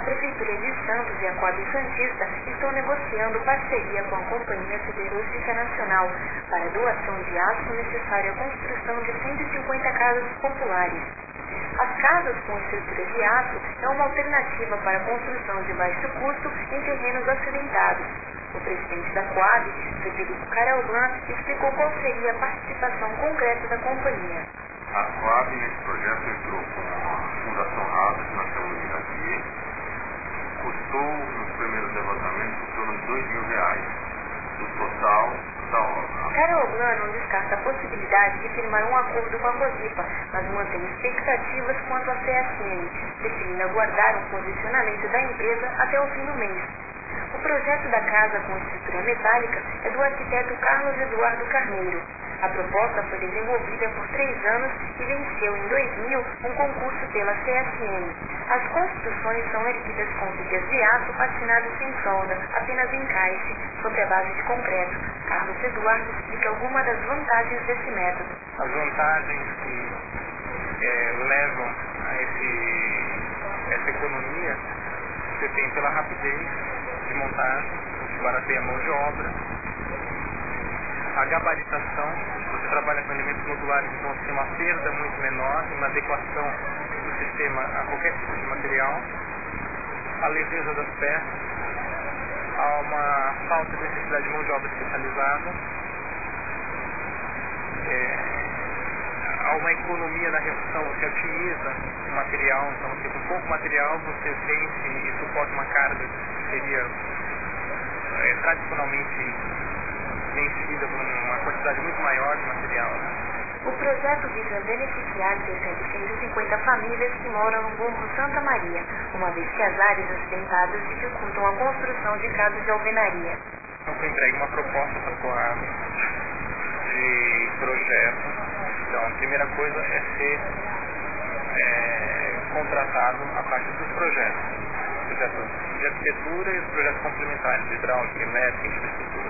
Prefeitura de Santos e a Coab Santista estão negociando parceria com a Companhia Siderúrgica Nacional para a doação de aço necessário à construção de 150 casas populares. As casas com estrutura de aço é uma alternativa para a construção de baixo custo em terrenos acidentados. O presidente da Coab, Frederico Caralban, explicou qual seria a participação concreta da companhia. A Coab, nesse projeto, entrou com a Fundação Raso, que nós chamamos de RAPIE, custou, nos primeiros levantamentos, em torno de R$2.000 do total da obra. Caralban não descarta a possibilidade de firmar um acordo com a Cosipa, mas mantém expectativas quanto à CSN, preferindo aguardar o posicionamento da empresa até o fim do mês. O projeto da casa com estrutura metálica é do arquiteto Carlos Eduardo Carneiro. A proposta foi desenvolvida por 3 anos e venceu em 2000 um concurso pela CSN. As construções são erguidas com vigas de aço patinadas sem solda, apenas encaixe, sobre a base de concreto. Carlos Eduardo explica algumas das vantagens desse método. As vantagens que levam a essa economia, você tem pela rapidez de montagem, você barateia a mão de obra. A gabaritação, você trabalha com elementos modulares, então você tem uma perda muito menor, uma adequação do sistema a qualquer tipo de material. A leveza das peças, há uma falta de necessidade de mão de obra especializada. Há uma economia na redução, você otimiza o material, então você com pouco material você vence e suporta uma carga que seria tradicionalmente vencida por uma quantidade muito maior de material. O projeto visa beneficiar cerca de 150 famílias que moram no Morro Santa Maria, uma vez que as áreas acidentadas dificultam a construção de casas de alvenaria. Então foi entregue uma proposta para a Coab de projeto. Então a primeira coisa é ser contratado a partir dos projetos. Projetos de arquitetura e os projetos complementares, de hidráulica, elétrica, infraestrutura.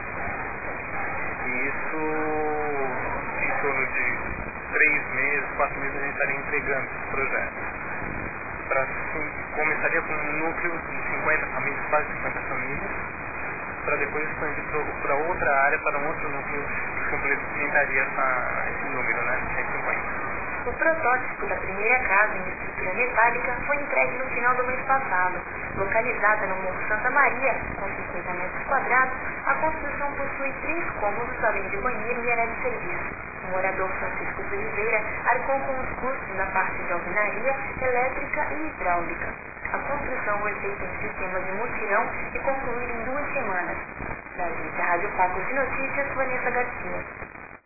E isso, em torno de 3 meses, 4 meses, a gente estaria entregando esse projeto. Começaria com um núcleo de 50 famílias, quase 50 famílias, para depois expandir para outra área, para um outro núcleo que complementaria esse número, né, 150. O protótipo da primeira casa em estrutura metálica foi entregue no final do mês passado. Localizada no Morro Santa Maria, com 50 metros quadrados, a construção possui 3 cômodos além de banheiro e área de serviço. O morador Francisco de Oliveira arcou com os custos na parte de alvenaria, elétrica e hidráulica. A construção foi feita em sistema de mutirão e concluída em 2 semanas. Da Rádio Pacos de Notícias, Vanessa Garcia.